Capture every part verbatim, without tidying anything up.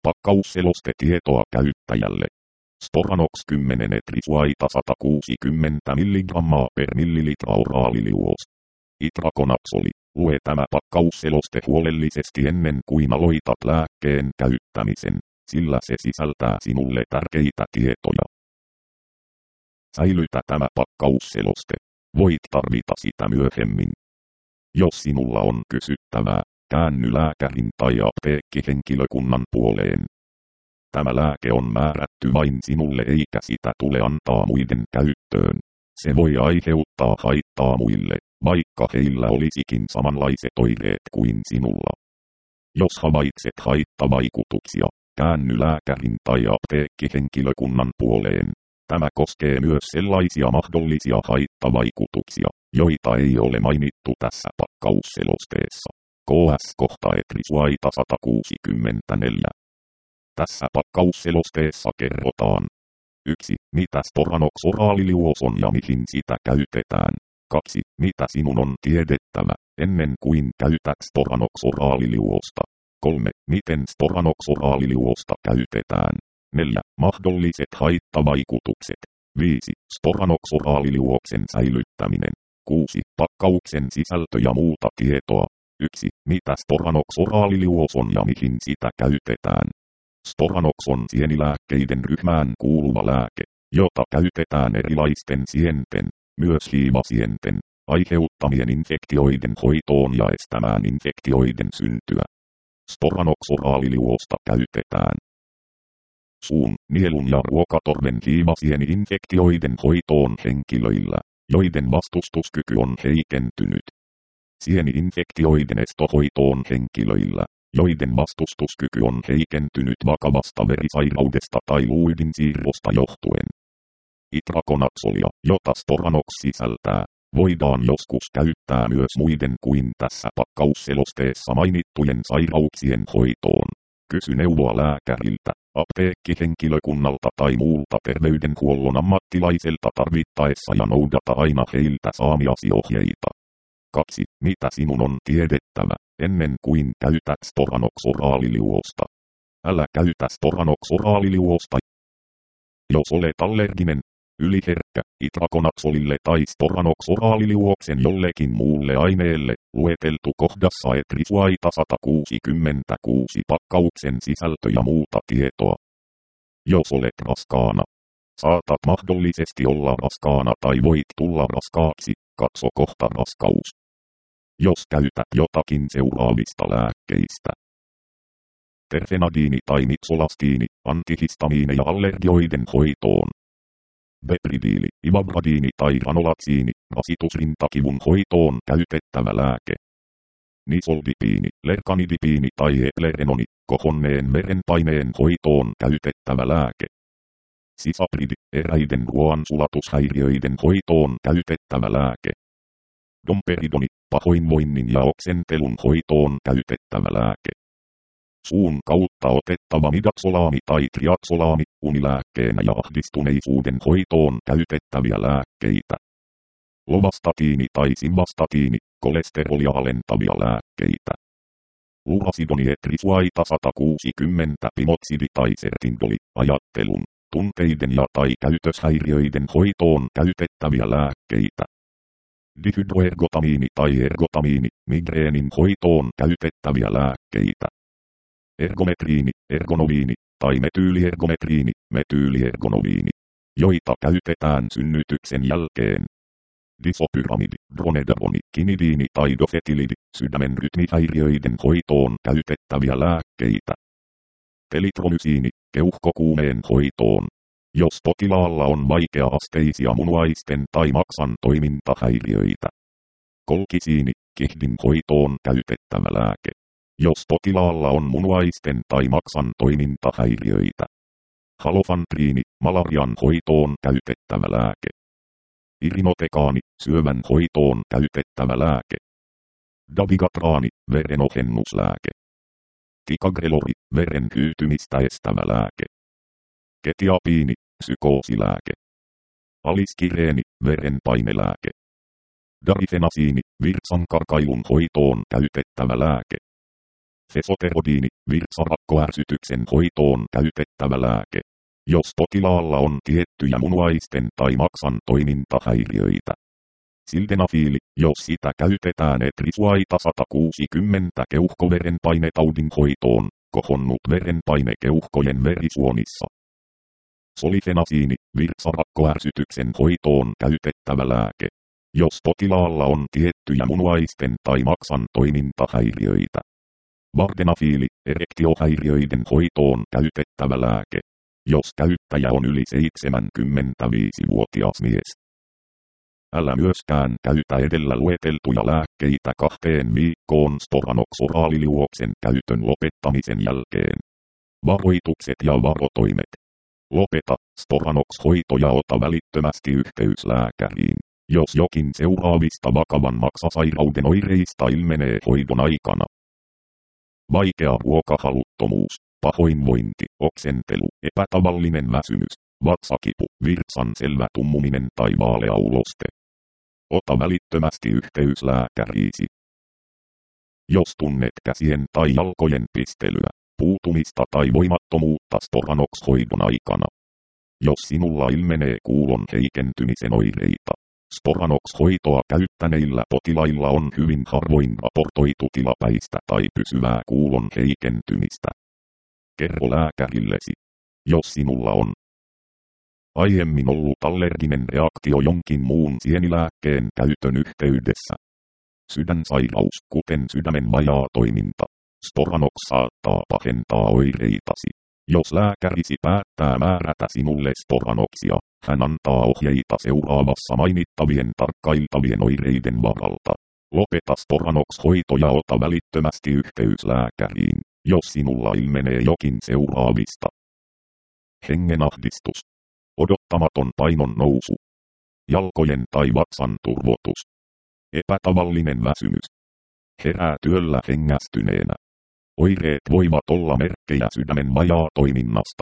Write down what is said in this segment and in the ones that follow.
Pakkausselostetietoa käyttäjälle. Sporanox kymmenen etrisuaita sata kuusikymmentä milligrammaa per millilitra oraaliliuos. Itrakonatsoli. Lue tämä pakkausseloste huolellisesti ennen kuin aloitat lääkkeen käyttämisen, sillä se sisältää sinulle tärkeitä tietoja. Säilytä tämä pakkausseloste. Voit tarvita sitä myöhemmin. Jos sinulla on kysyttävää, käänny lääkärin tai apteekkihenkilökunnan puoleen. Tämä lääke on määrätty vain sinulle eikä sitä tule antaa muiden käyttöön. Se voi aiheuttaa haittaa muille, vaikka heillä olisikin samanlaiset oireet kuin sinulla. Jos havaitset haittavaikutuksia, käänny lääkärin tai apteekkihenkilökunnan puoleen. Tämä koskee myös sellaisia mahdollisia haittavaikutuksia, joita ei ole mainittu tässä pakkausselosteessa. K S kohta etrisuaita sata kuusikymmentäneljä. Tässä pakkausselosteessa kerrotaan. yksi. Mitä Sporanox oraaliliuos on ja mihin sitä käytetään. kaksi. Mitä sinun on tiedettävä, ennen kuin käytät Sporanox oraaliliuosta. kolme. Miten Sporanox oraaliliuosta käytetään. neljä. Mahdolliset haittavaikutukset. viisi. Sporanox oraaliliuoksen säilyttäminen. kuusi. Pakkauksen sisältö ja muuta tietoa. yksi. Mitä Sporanox oraaliliuos on ja mihin sitä käytetään. Sporanox on sienilääkkeiden ryhmään kuuluva lääke, jota käytetään erilaisten sienten, myös hiivasienten, aiheuttamien infektioiden hoitoon ja estämään infektioiden syntyä. Sporanox oraaliliuosta käytetään suun, nielun ja ruokatorven hiivasieni-infektioiden hoitoon henkilöillä, joiden vastustuskyky on heikentynyt. Sieni-infektioiden estohoitoon henkilöillä, joiden vastustuskyky on heikentynyt vakavasta verisairaudesta tai luidinsiirrosta johtuen. Itrakonatsolia, jota Sporanox sisältää, voidaan joskus käyttää myös muiden kuin tässä pakkausselosteessa mainittujen sairauksien hoitoon. Kysy neuvoa lääkäriltä, apteekkihenkilökunnalta tai muulta terveydenhuollon ammattilaiselta tarvittaessa ja noudata aina heiltä saamiasi ohjeita. kaksi. Mitä sinun on tiedettävä, ennen kuin käytät Sporanox oraaliliuosta. Älä käytä Sporanox oraaliliuosta, jos olet allerginen, yliherkkä, itrakonatsolille tai Sporanox oraaliliuoksen jollekin muulle aineelle, lueteltu kohdassa etrisuaita sata kuusikymmentäkuusi pakkauksen sisältö ja muuta tietoa. Jos olet raskaana, saatat mahdollisesti olla raskaana tai voit tulla raskaaksi, katso kohta raskaus. Jos käytät jotakin seuraavista lääkkeistä. Terfenadiini tai mitsolastiini, antihistamiineja allergioiden hoitoon. Bepridiili, ivabradiini tai ranolatsiini, rasitusrintakivun hoitoon käytettävä lääke. Nisoldipiini, lerkanidipiini tai eplerenoni, kohonneen verenpaineen hoitoon käytettävä lääke. Sisapridi, eräiden ruoansulatushäiriöiden hoitoon käytettävä lääke. Domperidoni, pahoinvoinnin ja oksentelun hoitoon käytettävä lääke. Suun kautta otettava midatsolaami tai triatsolaami, unilääkkeenä ja ahdistuneisuuden hoitoon käytettäviä lääkkeitä. Lovastatiini tai simvastatiini, kolesterolia alentavia lääkkeitä. Lurasidoni etrisuaita sata kuusikymmentä pimoksidi tai sertindoli, ajattelun, tunteiden ja tai käytöshäiriöiden hoitoon käytettäviä lääkkeitä. Dihydroergotamiini tai ergotamiini, migreenin hoitoon käytettäviä lääkkeitä. Ergometriini, ergonoviini tai metyyliergometriini, metyyliergonoviini, joita käytetään synnytyksen jälkeen. Disopyramidi, dronedaroni, kinidiini tai dofetilidi, sydämen rytmihäiriöiden hoitoon käytettäviä lääkkeitä. Telitromysiini, keuhkokuumeen hoitoon. Jos potilaalla on vaikea-asteisia munuaisten tai maksan toimintahäiriöitä. Kolkisiini, kihdin hoitoon käytettävä lääke. Jos potilaalla on munuaisten tai maksan toimintahäiriöitä. Halofantriini, malarian hoitoon käytettävä lääke. Irinotekaani, syövän hoitoon käytettävä lääke. Dabigatraani, verenohennuslääke. Ticagrelori, veren hyytymistä estävä lääke. Ketiapiini, psykoosilääke. Aliskireeni, verenpainelääke. Darifenasiini, virtsankarkailun hoitoon käytettävä lääke. Fesoterodiini, virtsarakkoärsytyksen hoitoon käytettävä lääke. Jos potilaalla on tiettyjä munuaisten tai maksan toimintahäiriöitä. Sildenafiili, jos sitä käytetään etrisuaita sata kuusikymmentä keuhkoverenpainetaudin hoitoon, kohonnut verenpaine keuhkojen verisuonissa. Solifenasiini, virtsarakkoärsytyksen hoitoon käytettävä lääke. Jos potilaalla on tiettyjä munuaisten tai maksan toimintahäiriöitä. Vardenafiili, erektiohäiriöiden hoitoon käytettävä lääke. Jos käyttäjä on yli seitsemänkymmentäviisivuotias mies. Älä myöskään käytä edellä lueteltuja lääkkeitä kahteen viikkoon Sporanox-oraaliliuoksen käytön lopettamisen jälkeen. Varoitukset ja varotoimet. Lopeta Sporanox-hoito ja ota välittömästi yhteys lääkäriin, jos jokin seuraavista vakavan maksasairauden oireista ilmenee hoidon aikana. Vaikea ruokahaluttomuus, pahoinvointi, oksentelu, epätavallinen väsymys, vatsakipu, virtsan selvä tummuminen tai vaalea uloste. Ota välittömästi yhteys lääkäriisi. Jos tunnet käsien tai jalkojen pistelyä, puutumista tai voimattomuutta Sporanox-hoidon aikana. Jos sinulla ilmenee kuulon heikentymisen oireita. Sporanox-hoitoa käyttäneillä potilailla on hyvin harvoin raportoitu tilapäistä tai pysyvää kuulon heikentymistä. Kerro lääkärillesi, jos sinulla on aiemmin ollut allerginen reaktio jonkin muun sienilääkkeen käytön yhteydessä. Sydänsairaus, kuten sydämen vajaa toiminta. Sporanox saattaa pahentaa oireitasi. Jos lääkärisi päättää määrätä sinulle Sporanoxia, hän antaa ohjeita seuraavassa mainittavien tarkkailtavien oireiden varalta. Lopeta Sporanox-hoito ja ota välittömästi yhteys lääkäriin, jos sinulla ilmenee jokin seuraavista. Hengenahdistus. Odottamaton painon nousu. Jalkojen tai vatsan turvotus. Epätavallinen väsymys. Herää työllä hengästyneenä. Oireet voivat olla merkkejä sydämen vajaa toiminnasta.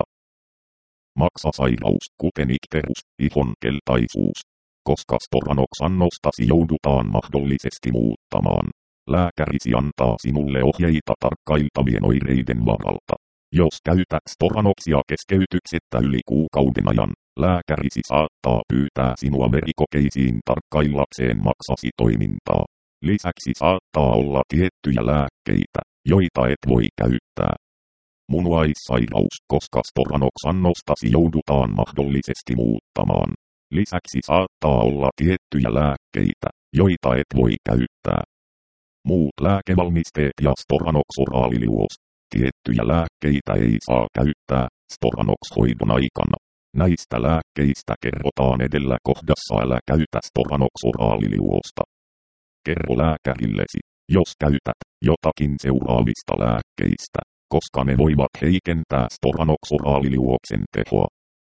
Maksasairaus, kuten ikterus, ihon keltaisuus. Koska Sporanox-annostasi joudutaan mahdollisesti muuttamaan, lääkärisi antaa sinulle ohjeita tarkkailtavien oireiden varalta. Jos käytät Sporanoxia keskeytyksettä yli kuukauden ajan, lääkärisi saattaa pyytää sinua verikokeisiin tarkkaillakseen maksasi toimintaa. Lisäksi saattaa olla tiettyjä lääkkeitä, joita et voi käyttää. Munuaissairaus, koska Sporanox-annostasi joudutaan mahdollisesti muuttamaan. Lisäksi saattaa olla tiettyjä lääkkeitä, joita et voi käyttää. Muut lääkevalmisteet ja Sporanox-oraaliliuos. Tiettyjä lääkkeitä ei saa käyttää Sporanox-hoidon aikana. Näistä lääkkeistä kerrotaan edellä kohdassa älä käytä Sporanox-oraaliliuosta. Kerro lääkärillesi, jos käytät jotakin seuraavista lääkkeistä, koska ne voivat heikentää Sporanox-oraaliliuoksen tehoa.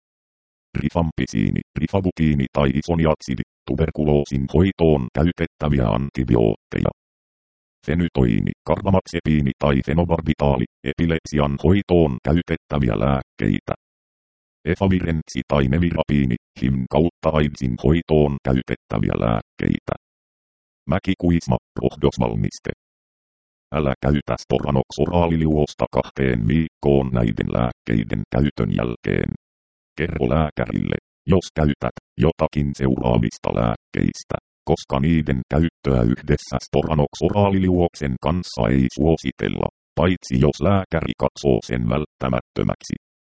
Rifampisiini, rifabutiini tai isoniatsidi, tuberkuloosin hoitoon käytettäviä antibiootteja. Fenytoiini, karbamazepiini tai fenobarbitaali, epilepsian hoitoon käytettäviä lääkkeitä. Efavirenssi tai nevirapiini, H I V kautta AIDSin hoitoon käytettäviä lääkkeitä. Mäkikuisma, rohdosvalmiste. Älä käytä Sporanox-oraaliliuosta kahteen viikkoon näiden lääkkeiden käytön jälkeen. Kerro lääkärille, jos käytät jotakin seuraavista lääkkeistä, koska niiden käyttöä yhdessä Sporanox-oraaliliuoksen kanssa ei suositella, paitsi jos lääkäri katsoo sen välttämättömäksi.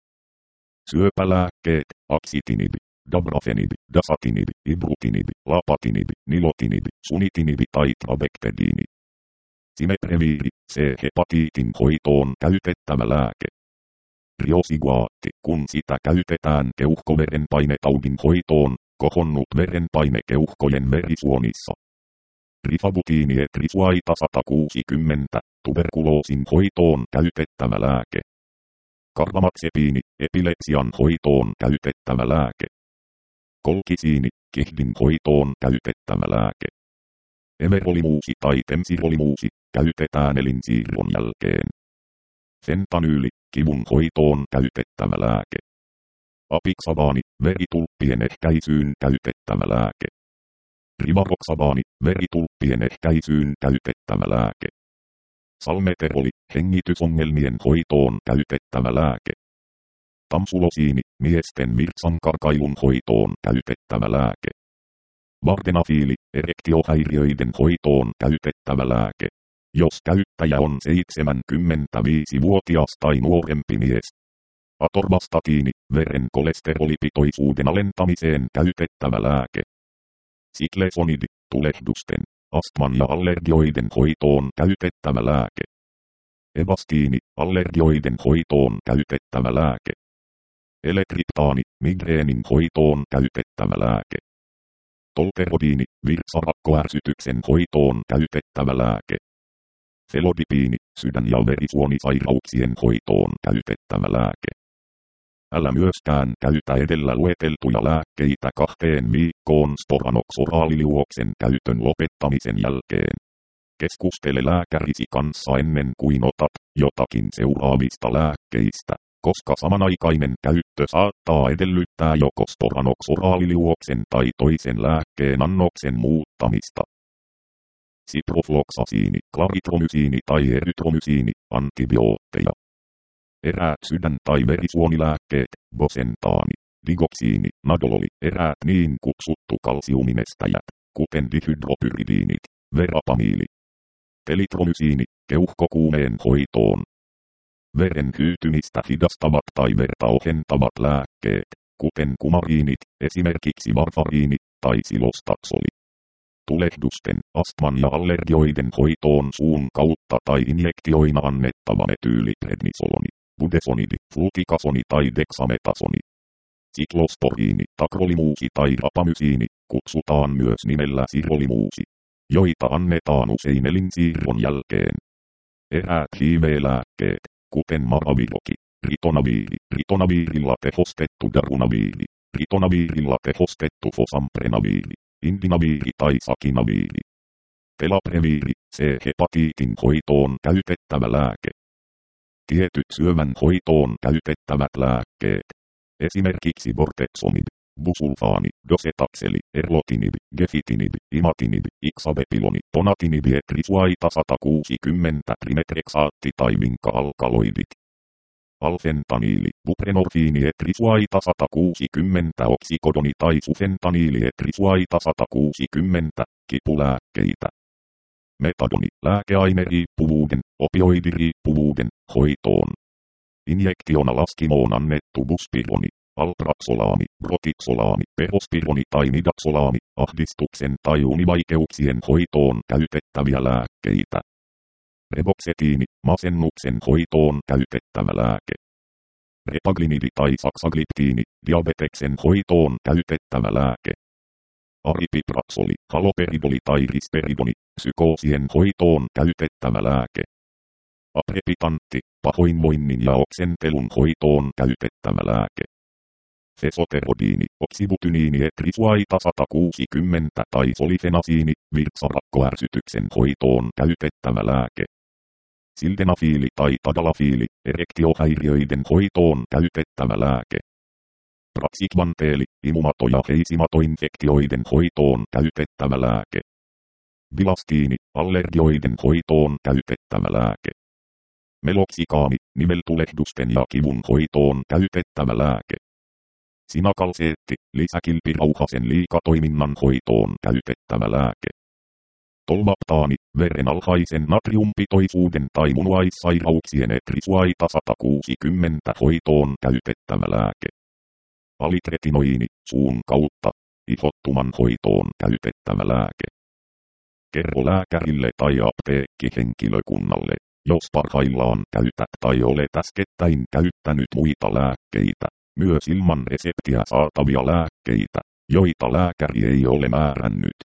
Syöpälääkkeet, aksitinibi, dabrafenibi, dasatinibi, ibrutinibi, lapatinibi, nilotinibi, sunitinibi tai trabectediini. Simepreviiri, C-hepatiitin hoitoon käytettävä lääke. Riosiguaatti, kun sitä käytetään keuhkoverenpainetaudin hoitoon, kohonnut verenpaine keuhkojen verisuonissa. Rifabutiini etrisuaita sata kuusikymmentä, tuberkuloosin hoitoon käytettävä lääke. Karbamazepiini, epilepsian hoitoon käytettävä lääke. Kolkisiini, kihdin hoitoon käytettävä lääke. Everolimuusi tai temsirolimuusi käytetään elinsiirron jälkeen. Fentanyyli, kivun hoitoon käytettävä lääke. Apixabaani, veritulppien ehkäisyyn käytettävä lääke. Rivaroxabaani, veritulppien ehkäisyyn käytettävä lääke. Salmeteroli, hengitysongelmien hoitoon käytettävä lääke. Tamsulosiini, miesten virtsankarkailun hoitoon käytettävä lääke. Vardenafiili, erektiohäiriöiden hoitoon käytettävä lääke. Jos käyttäjä on seitsemänkymmentäviisivuotias tai nuorempi mies. Atorvastatiini, veren kolesterolipitoisuuden alentamiseen käytettävä lääke. Siklesonidi, tulehdusten, astman ja allergioiden hoitoon käytettävä lääke. Evastiini, allergioiden hoitoon käytettävä lääke. Eletriptaani, migreenin hoitoon käytettävä lääke. Tolterodiini, virtsarakkoärsytyksen hoitoon käytettävä lääke. Felodipiini, sydän- ja verisuonisairauksien hoitoon käytettävä lääke. Älä myöskään käytä edellä lueteltuja lääkkeitä kahteen viikkoon Sporanox-oraaliliuoksen käytön lopettamisen jälkeen. Keskustele lääkärisi kanssa ennen kuin otat jotakin seuraavista lääkkeistä, koska samanaikainen käyttö saattaa edellyttää joko Sporanox-oraaliliuoksen tai toisen lääkkeen annoksen muuttamista. Ciprofloxasiini, klaritromysiini tai erytromysiini, antibiootteja. Eräät sydän- tai verisuonilääkkeet, bosentaani, digoksiini, nadololi, eräät niin kutsuttu kalsiuminestäjät, kuten dihydropyridiinit, verapamiili. Telitromysiini, keuhkokuumeen hoitoon. Veren hyytymistä hidastavat tai verta ohentavat lääkkeet, kuten kumariinit, esimerkiksi varfariini tai silostaksoli. Tulehdusten, astman ja allergioiden hoitoon suun kautta tai injektioina annettava metyyliprednisoloni, budesonidi, flutikasoni tai dexametasoni. Siklosporiini, takrolimuusi tai rapamysiini, kutsutaan myös nimellä sirolimuusi, joita annetaan usein elinsiirron jälkeen. Eräät H I V-lääkkeet, kuten maraviroki, ritonaviiri, ritonaviirilla tehostettu darunaviiri, ritonaviirilla tehostettu fosamprenaviiri, indinaviiri tai sakinaviiri. Telapreviiri, C-hepatiitin hoitoon käytettävä lääke. Tietyt syövän hoitoon käytettävät lääkkeet. Esimerkiksi Vortexomib, busulfaani, docetaxeli, erlotinib, gefitinib, imatinib, ixabepiloni, ponatinib, etrisuaita sata kuusikymmentä, trimetreksaatti tai vinka-alkaloidit. Alfentaniili, buprenorfiini, etrisuaita sata kuusikymmentä, oksikodoni tai sufentaniili, etrisuaita sata kuusikymmentä, kipulääkkeitä. Metadoni, lääkeaineriippuvuuden, opioidiriippuvuuden, hoitoon. Injektiona laskimoon annettu buspironi, alpraxolaami, brotiksolaami, perospironi tai midaxolaami, ahdistuksen tai univaikeuksien hoitoon käytettäviä lääkkeitä. Reboxetiini, masennuksen hoitoon käytettävä lääke. Repaglinidi tai saksagliptiini, diabeteksen hoitoon käytettävä lääke. Aripipraxoli, haloperidoli tai risperidoni, psykoosien hoitoon käytettävä lääke. Aprepitantti, pahoinvoinnin ja oksentelun hoitoon käytettävä lääke. Fesoterodiini, oksibutyniini, etrisuaita sata kuusikymmentä tai solifenasiini, virtsarakkoärsytyksen hoitoon käytettävä lääke. Sildenafiili tai tadalafiili, erektiohäiriöiden hoitoon käytettävä lääke. Praxikvanteeli, imumato- ja heisimatoinfektioiden hoitoon käytettävä lääke. Bilastiini, allergioiden hoitoon käytettävä lääke. Meloksikaami, niveltulehdusten ja kivun hoitoon käytettävä lääke. Sinakalseetti, lisäkilpirauhasen liikatoiminnan hoitoon käytettävä lääke. Tolvaptaani, veren alhaisen natriumpitoisuuden tai munuaissairauksien etrisuaita sata kuusikymmentä hoitoon käytettävä lääke. Alitretinoiini, suun kautta, ihottuman hoitoon käytettävä lääke. Kerro lääkärille tai apteekkihenkilökunnalle, jos parhaillaan käytät tai olet äskettäin käyttänyt muita lääkkeitä, myös ilman reseptiä saatavia lääkkeitä, joita lääkäri ei ole määrännyt.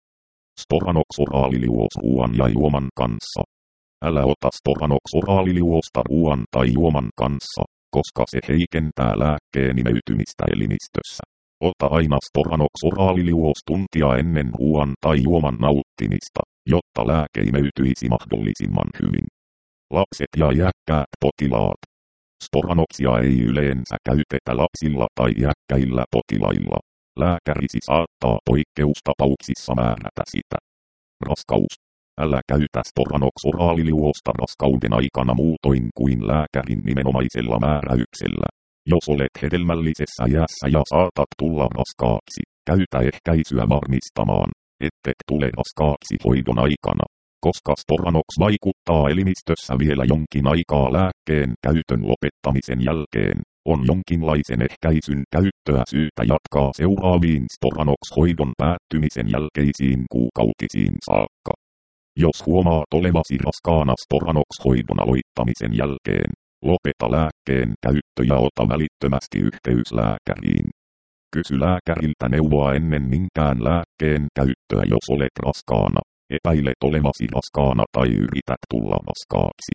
Sporanox-oraaliliuos ruoan ja juoman kanssa. Älä ota Sporanox-oraaliliuosta ruoan tai juoman kanssa, koska se heikentää lääkkeen imeytymistä elimistössä. Ota aina Sporanox-oraaliliuos tuntia ennen ruoan tai juoman nauttimista, jotta lääke imeytyisi mahdollisimman hyvin. Lapset ja iäkkäät potilaat. Sporanoxia ei yleensä käytetä lapsilla tai iäkkäillä potilailla. Lääkärisi saattaa poikkeustapauksissa määrätä sitä. Raskaus. Älä käytä Sporanox-oraaliliuosta raskauden aikana muutoin kuin lääkärin nimenomaisella määräyksellä. Jos olet hedelmällisessä iässä ja saatat tulla raskaaksi, käytä ehkäisyä varmistamaan, ettet tule raskaaksi hoidon aikana. Koska Sporanox vaikuttaa elimistössä vielä jonkin aikaa lääkkeen käytön lopettamisen jälkeen, on jonkinlaisen ehkäisyn käyttöä syytä jatkaa seuraaviin Sporanox-hoidon päättymisen jälkeisiin kuukautisiin saakka. Jos huomaat olevasi raskaana Sporanox-hoidon aloittamisen jälkeen, lopeta lääkkeen käyttö ja ota välittömästi yhteys lääkäriin. Kysy lääkäriltä neuvoa ennen minkään lääkkeen käyttöä, jos olet raskaana, epäilet olevasi raskaana tai yrität tulla raskaaksi.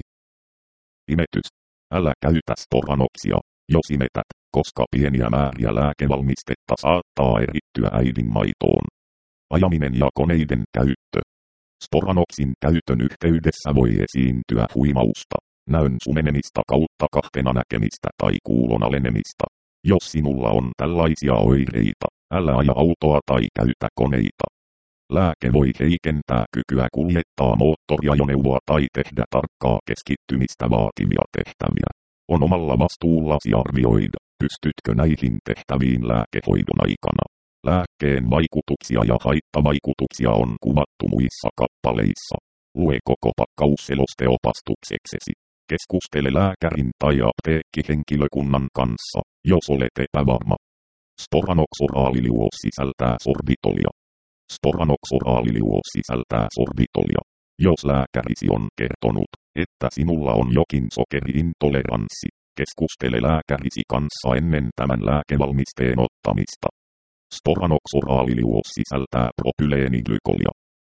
Imetys. Älä käytä Sporanoxia, jos imetät, koska pieniä määriä lääkevalmistetta saattaa erittyä äidin maitoon. Ajaminen ja koneiden käyttö. Sporanoxin käytön yhteydessä voi esiintyä huimausta, näön sumenemista kautta kahtena näkemistä tai kuulon alenemista. Jos sinulla on tällaisia oireita, älä aja autoa tai käytä koneita. Lääke voi heikentää kykyä kuljettaa moottoriajoneuvoa tai tehdä tarkkaa keskittymistä vaativia tehtäviä. On omalla vastuullasi arvioida, pystytkö näihin tehtäviin lääkehoidon aikana. Lääkkeen vaikutuksia ja haittavaikutuksia on kuvattu muissa kappaleissa. Lue koko pakkaus selosteopastukseksesi. Keskustele lääkärin tai apteekkihenkilökunnan kanssa, jos olet epävarma. Sporanox-oraaliliuos sisältää sorbitolia. Sporanox-oraaliliuos sisältää sorbitolia. Jos lääkärisi on kertonut, että sinulla on jokin sokeriintoleranssi, keskustele lääkärisi kanssa ennen tämän lääkevalmisteen ottamista. Sporanox-oraaliliuos sisältää propyleeniglykolia.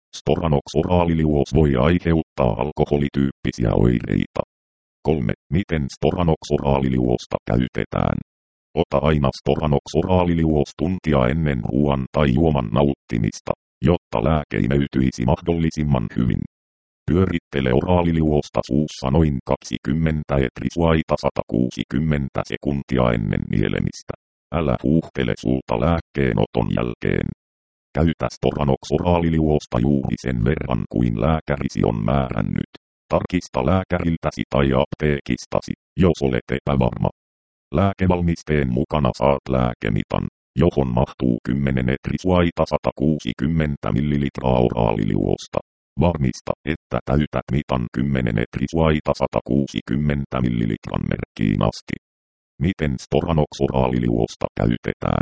Sporanox-oraaliliuos voi aiheuttaa alkoholityyppisiä oireita. kolme. Miten Sporanox-oraaliliuosta käytetään? Ota aina Sporanox-oraaliliuos tuntia ennen ruoan tai juoman nauttimista, jotta lääke imeytyisi mahdollisimman hyvin. Pyörittele oraaliliuosta suussa noin kaksikymmentä etrisuaita sata kuusikymmentä sekuntia ennen nielemistä. Älä huuhtele suuta lääkkeenoton jälkeen. Käytä Sporanox-oraaliliuosta juuri sen verran kuin lääkärisi on määrännyt. Tarkista lääkäriltäsi tai apteekistasi, jos olet epävarma. Lääkevalmisteen mukana saat lääkemitan, johon mahtuu kymmenen etrisuaita sata kuusikymmentä millilitraa oraaliliuosta. Varmista, että täytät mitan kymmenen etrisuaita sata kuusikymmentä millilitran merkkiin asti. Miten Sporanox-oraaliliuosta käytetään?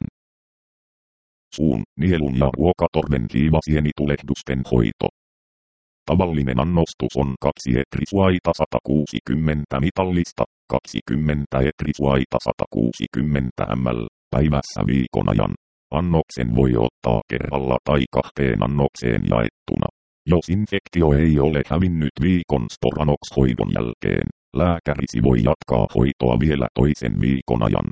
Suun, nielun ja ruokatorven hiivasienitulehdusten hoito. Tavallinen annostus on kaksi etrisuaita sata kuusikymmentä mitallista, kaksikymmentä etrisuaita sata kuusikymmentä millilitraa päivässä viikon ajan. Annoksen voi ottaa kerralla tai kahteen annokseen jaettuna. Jos infektio ei ole hävinnyt viikon Sporanox-hoidon jälkeen, lääkärisi voi jatkaa hoitoa vielä toisen viikon ajan.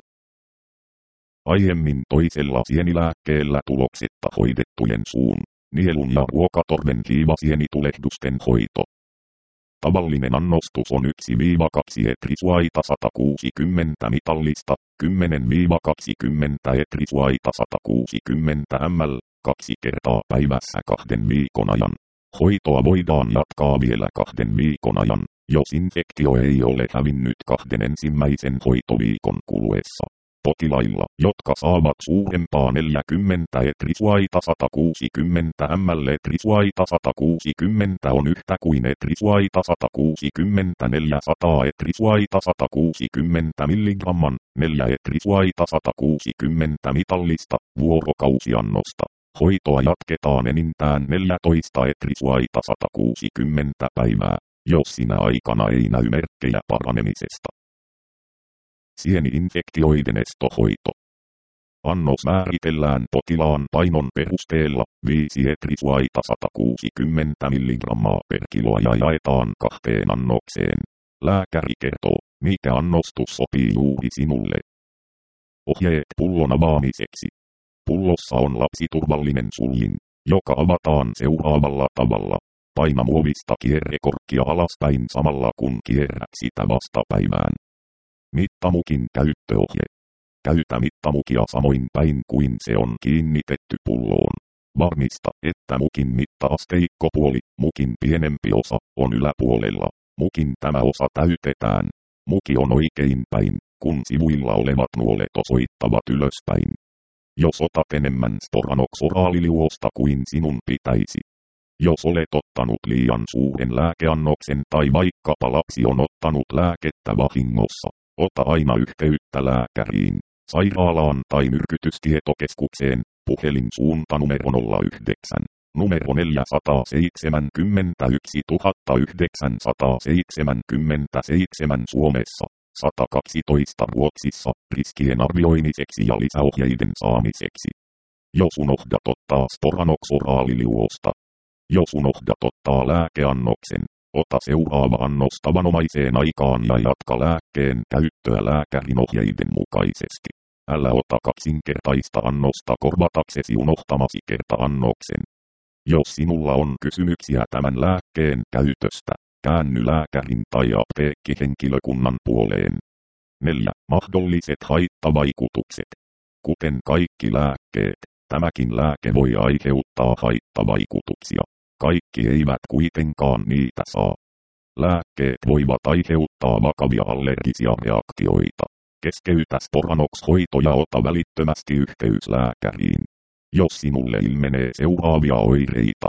Aiemmin toisella sienilääkkeellä tuloksetta hoidettujen suun, nielun ja ruokatorven hiivasienitulehdusten hoito. Tavallinen annostus on yksi kaksi etrisuaita sata kuusikymmentä mitallista, kymmenen kaksikymmentä etrisuaita sata kuusikymmentä millilitraa, kaksi kertaa päivässä kahden viikon ajan. Hoitoa voidaan jatkaa vielä kahden viikon ajan, jos infektio ei ole hävinnyt kahden ensimmäisen hoitoviikon kuluessa. Potilailla, jotka saavat suurempaa neljäkymmentä etrisuaita sata kuusikymmentä millilitraa etrisuaita sata kuusikymmentä on yhtä kuin etrisuaita sata kuusikymmentä neljäsataa etrisuaita sata kuusikymmentä milligramman, neljä etrisuaita sata kuusikymmentä mitallista, vuorokausiannosta. Hoitoa jatketaan enintään neljätoista etrisuaita sata kuusikymmentä päivää, jos sinä aikana ei näy merkkejä paranemisesta. Sieni-infektioiden estohoito. Annos määritellään potilaan painon perusteella viisi etrisuaita sata kuusikymmentä milligrammaa per kilo ja jaetaan kahteen annokseen. Lääkäri kertoo, mikä annostus sopii juuri sinulle. Ohjeet pullon avaamiseksi. Pullossa on lapsiturvallinen suljin, joka avataan seuraavalla tavalla. Paina muovista kierrekorkkia alaspäin samalla kun kierrät sitä vastapäivään. Mittamukin käyttöohje. Käytä mittamukia samoin päin kuin se on kiinnitetty pulloon. Varmista, että mukin mitta-asteikkopuoli, mukin pienempi osa, on yläpuolella. Mukin tämä osa täytetään. Muki on oikein päin, kun sivuilla olevat nuolet osoittavat ylöspäin. Jos otat enemmän sporanoksoraaliliuosta kuin sinun pitäisi. Jos olet ottanut liian suuren lääkeannoksen tai vaikkapa lapsi on ottanut lääkettä vahingossa, ota aina yhteyttä lääkäriin, sairaalaan tai myrkytystietokeskukseen, puhelin suuntanumero nolla yhdeksän, numero neljä seitsemän yksi yhdeksän seitsemän seitsemän Suomessa, sata kaksitoista Ruotsissa, riskien arvioimiseksi ja lisäohjeiden saamiseksi. Jos unohdat ottaa sporanoksoraaliliuosta. Jos unohdat ottaa lääkeannoksen, ota seuraava annos tavanomaiseen aikaan ja jatka lääkkeen käyttöä lääkärin ohjeiden mukaisesti. Älä ota kaksinkertaista annosta korvataksesi unohtamasi kerta-annoksen. Jos sinulla on kysymyksiä tämän lääkkeen käytöstä, käänny lääkärin tai apteekkihenkilökunnan puoleen. neljä. Mahdolliset haittavaikutukset. Kuten kaikki lääkkeet, tämäkin lääke voi aiheuttaa haittavaikutuksia. Kaikki eivät kuitenkaan niitä saa. Lääkkeet voivat aiheuttaa vakavia allergisia reaktioita. Keskeytä Sporanox-hoito ja ota välittömästi yhteys lääkäriin. Jos sinulle ilmenee seuraavia oireita.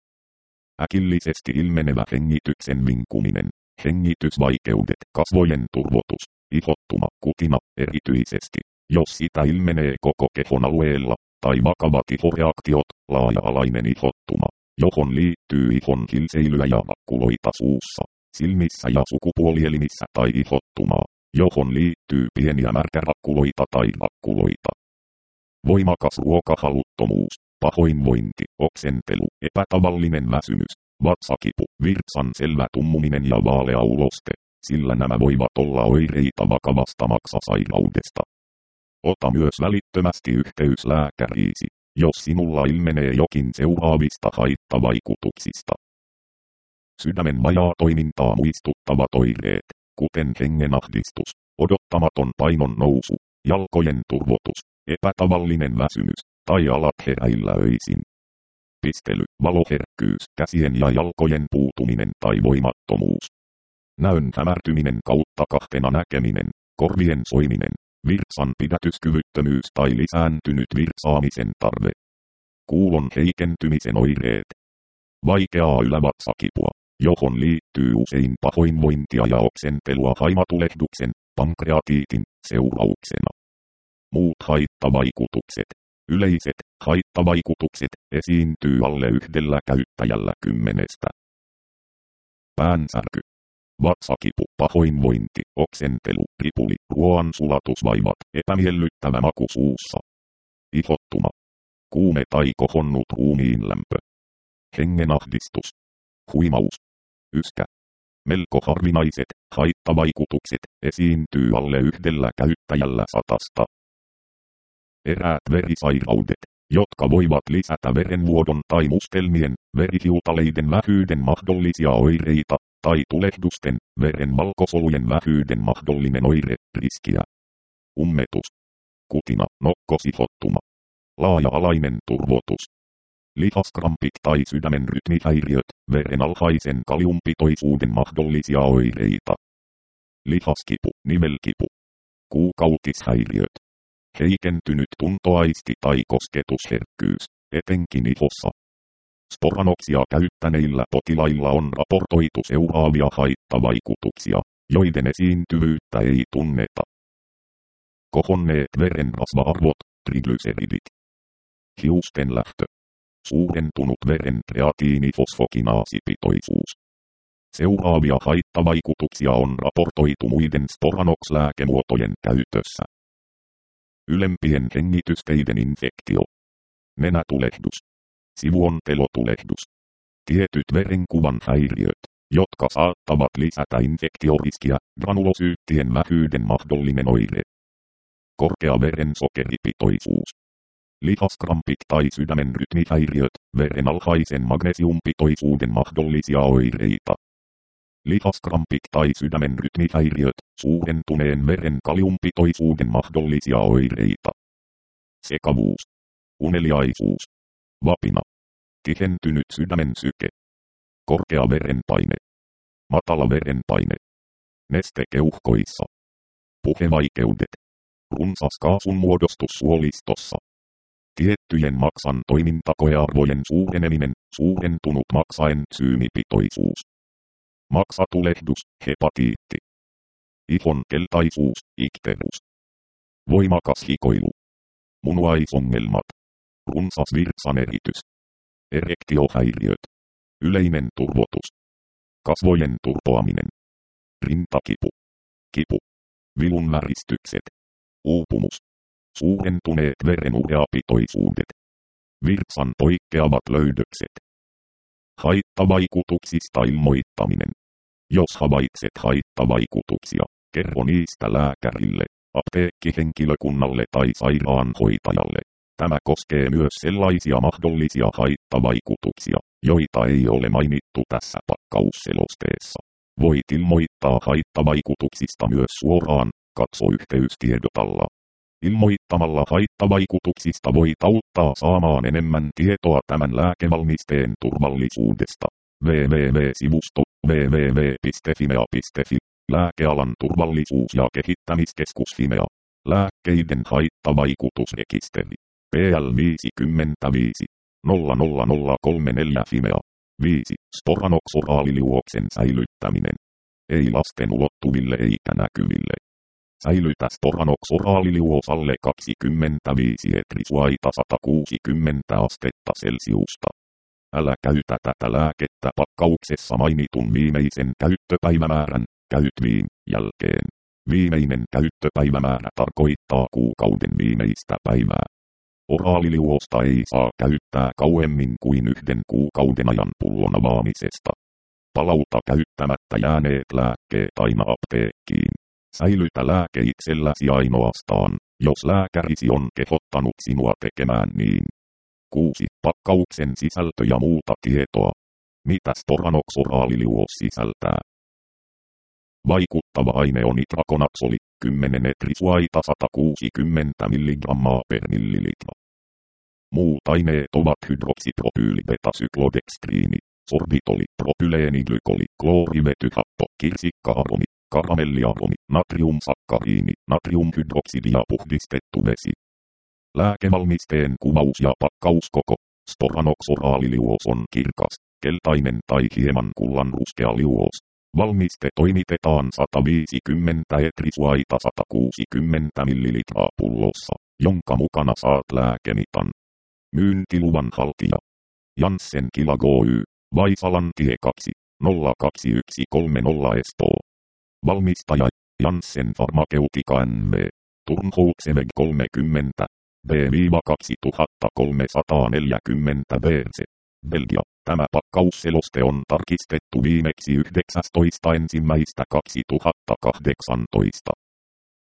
Äkillisesti ilmenevä hengityksen vinkuminen, hengitysvaikeudet, kasvojen turvotus, ihottuma, kutina, erityisesti, jos sitä ilmenee koko kehon alueella, tai vakavat ihoreaktiot, laaja-alainen ihottuma, johon liittyy ihon hilseilyä ja vakkuloita suussa, silmissä ja sukupuolielimissä tai ihottumaa, johon liittyy pieniä märkärakkuloita tai vakkuloita. Voimakas ruokahaluttomuus, pahoinvointi, oksentelu, epätavallinen väsymys, vatsakipu, virtsan selvä tummuminen ja vaalea uloste, sillä nämä voivat olla oireita vakavasta maksasairaudesta. Ota myös välittömästi yhteys lääkäriisi, jos sinulla ilmenee jokin seuraavista haittavaikutuksista. Sydämen vajaa toimintaa muistuttavat oireet, kuten hengenahdistus, odottamaton painon nousu, jalkojen turvotus, epätavallinen väsymys, tai alat heräillä öisin. Pistely, valoherkkyys, käsien ja jalkojen puutuminen tai voimattomuus. Näön hämärtyminen kautta kahtena näkeminen, korvien soiminen, virtsan pidätyskyvyttömyys tai lisääntynyt virtsaamisen tarve. Kuulon heikentymisen oireet. Vaikeaa ylävatsakipua, johon liittyy usein pahoinvointia ja oksentelua haimatulehduksen, pankreatiitin, seurauksena. Muut haittavaikutukset. Yleiset haittavaikutukset esiintyy alle yhdellä käyttäjällä kymmenestä. Päänsärky. Vatsakipu, pahoinvointi, oksentelu, ripuli, ruoan sulatusvaivat, epämiellyttävä maku suussa. Ihottuma. Kuume tai kohonnut ruumiinlämpö. Hengenahdistus. Huimaus. Yskä. Melko harvinaiset haittavaikutukset esiintyy alle yhdellä käyttäjällä satasta. Eräät verisairaudet, jotka voivat lisätä verenvuodon tai mustelmien, verihiutaleiden vähyyden mahdollisia oireita, tai tulehdusten, veren valkosolujen vähyyden mahdollinen oire, riskiä. Ummetus. Kutina, nokkosihottuma. Laaja-alainen turvotus. Lihaskrampit tai sydämen rytmihäiriöt, veren alhaisen kaliumpitoisuuden mahdollisia oireita. Lihaskipu, nivelkipu. Kuukautishäiriöt. Heikentynyt tuntoaisti tai kosketusherkkyys, etenkin ihossa. Sporanoksia käyttäneillä potilailla on raportoitu seuraavia haittavaikutuksia, joiden esiintyvyyttä ei tunneta. Kohonneet verenrasva-arvot, triglyceridit. Hiusten lähtö. Suurentunut veren kreatiinifosfokinaasipitoisuus. Seuraavia haittavaikutuksia on raportoitu muiden Sporanox-lääkemuotojen käytössä. Ylempien hengitysteiden infektio. Nenätulehdus. Sivuontelotulehdus. Tietyt verenkuvan häiriöt, jotka saattavat lisätä infektioriskiä, granulosyyttien vähyyden mahdollinen oire. Korkea verensokeripitoisuus. Lihaskrampit tai sydämen rytmihäiriöt, veren alhaisen magnesiumpitoisuuden mahdollisia oireita. Lihaskrampit tai sydämen rytmihäiriöt, suurentuneen veren kaliumpitoisuuden mahdollisia oireita. Sekavuus. Uneliaisuus. vapina, tihentynyt sydämen syke, korkea verenpaine, matala verenpaine, neste keuhkoissa, puhevaikeudet, runsas kaasun muodostus suolistossa, tiettyjen maksan toimintakoearvojen suureneminen, suurentunut maksaensyymipitoisuus, maksatulehdus, hepatiitti, ihon keltaisuus, ikterus, voimakas hikoilu, munuaisongelmat, runsas virtsaneritys, erektiohäiriöt, yleinen turvotus, kasvojen turpoaminen, rintakipu, kipu, vilunväristykset, uupumus, suurentuneet verenureapitoisuudet, virtsan poikkeavat löydökset. Haittavaikutuksista ilmoittaminen. Jos havaitset haittavaikutuksia, kerro niistä lääkärille, apteekkihenkilökunnalle tai sairaanhoitajalle. Tämä koskee myös sellaisia mahdollisia haittavaikutuksia, joita ei ole mainittu tässä pakkausselosteessa. Voit ilmoittaa haittavaikutuksista myös suoraan, katso yhteystiedotalla. Ilmoittamalla haittavaikutuksista voit auttaa saamaan enemmän tietoa tämän lääkevalmisteen turvallisuudesta. www-sivusto www piste fimea piste fi Lääkealan turvallisuus- ja kehittämiskeskus Fimea. Lääkkeiden haittavaikutusrekisteri. P L viisikymmentäviisi nolla nolla nolla kolme neljä Fimea. viisi. Sporanoksoraaliliuoksen säilyttäminen. Ei lasten ulottuville eikä näkyville. Säilytä sporanoksoraaliliuos alle kaksikymmentäviisi etrisuaita sata kuusikymmentä astetta Celsiusta. Älä käytä tätä lääkettä pakkauksessa mainitun viimeisen käyttöpäivämäärän, käytviin, jälkeen. Viimeinen käyttöpäivämäärä tarkoittaa kuukauden viimeistä päivää. Oraaliliuosta ei saa käyttää kauemmin kuin yhden kuukauden ajan pullon avaamisesta. Palauta käyttämättä jääneet lääkkeet aina apteekkiin. Säilytä lääke itselläsi ainoastaan, jos lääkärisi on kehottanut sinua tekemään niin. kuusi. Pakkauksen sisältö ja muuta tietoa. Mitä sporanoksoraaliliuos sisältää? Vaikuttava aine on itrakonaksoli, kymmenen etrisuaita sata kuusikymmentä milligrammaa per millilitra. Muut aineet ovat hydroksipropyylibetasyklodekstriini, sorbitoli, propyleeniglycoli, kloorivetyhappo, kirsikka-aromi, karamelliaromi, natriumsakkariini, natriumhydroksidi ja puhdistettu vesi. Lääkevalmisteen kuvaus ja pakkauskoko. Sporanoksoraaliliuos on kirkas, keltainen tai hieman kullanruskea liuos. Valmiste toimitetaan sata viisikymmentä etrisuaita sata kuusikymmentä millilitraa pullossa, jonka mukana saat lääkemitan. Myyntiluvan haltija. Janssen Kilag Oy, Vaisalantie kaksi, nolla kaksi yksi kolme nolla Espoo. Valmistaja, Janssen Pharmaceutica N V, Turnhoutseväg kolmekymmentä, B kaksituhattakolmesataaneljäkymmentä B C, Belgia. Tämä pakkausseloste on tarkistettu viimeksi yhdeksästoista ensimmäistä kaksituhattakahdeksantoista.